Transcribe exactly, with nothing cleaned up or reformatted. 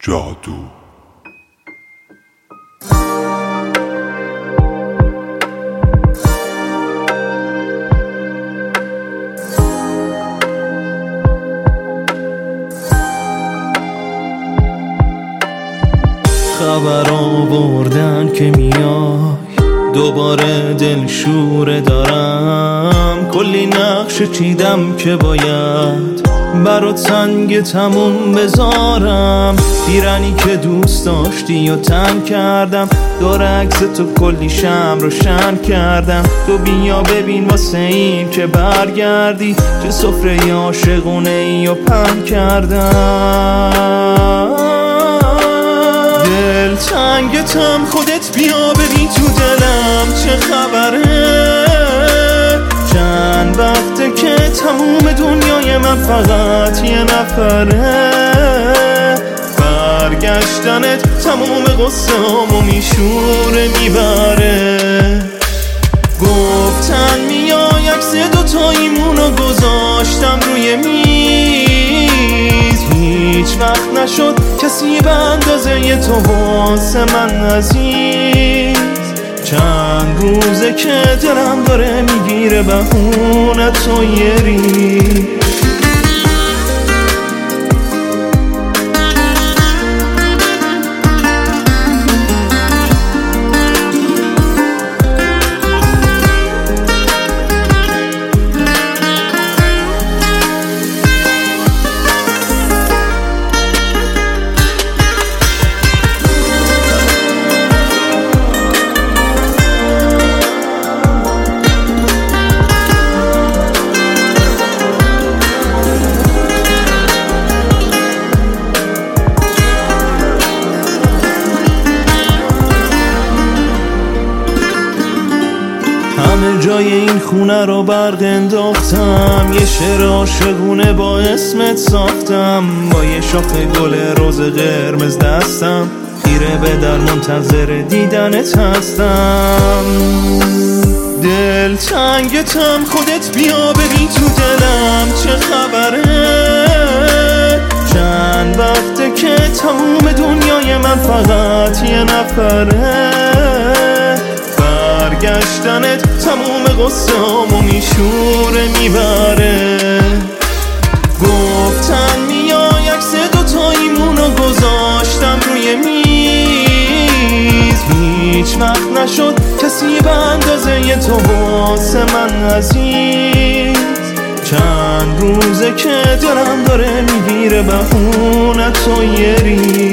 جادو. خبر آوردن که میای دوباره دلشوره دارم، کلی نقشه چیدم که باید برات سنگ تموم بذارم. پیرنی که دوست داشتی و تن کردم، دور عکس تو کلی شمع روشن کردم. تو بیا ببین واسه این که برگردی، چه سفره عاشقونه ای و پهن کردم. دل تنگتم، خودت بیا ببین تو دلم چه خبره. چند وقته که تموم دنیای من فقط یه نفره. برگشتنت تموم قصه هامو میشوره میبره. گفتن میای عکس دوتاییمونو گذاشتم روی میز، هیچ وقت نشد کسی به اندازه ی تو واسه من عزیز. چند روزه که دلم داره میگیره بهونه تو یه ریز. همه جای این خونه رو برق انداختم، یه شعر عاشقونه با اسمت ساختم. با یه شاخه گل روز قرمز دستم، خیره به در منتظر دیدنت هستم. دل تنگتم، خودت بیا ببین تو دلم چه خبره. چند وقته که تموم دنیای من فقط یه نفره. برگشتنت تموم قصه هامو میشوره میبره. گفتن میای عکس دوتاییمونو گذاشتم روی میز، هیچ وقت نشد کسی به اندازه ی تو واسه من عزیز. چند روزه که دلم داره میگیره بهونه تو یه ریز.